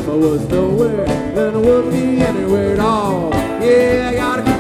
If I was nowhere, then I wouldn't be anywhere at all. Yeah, I gotta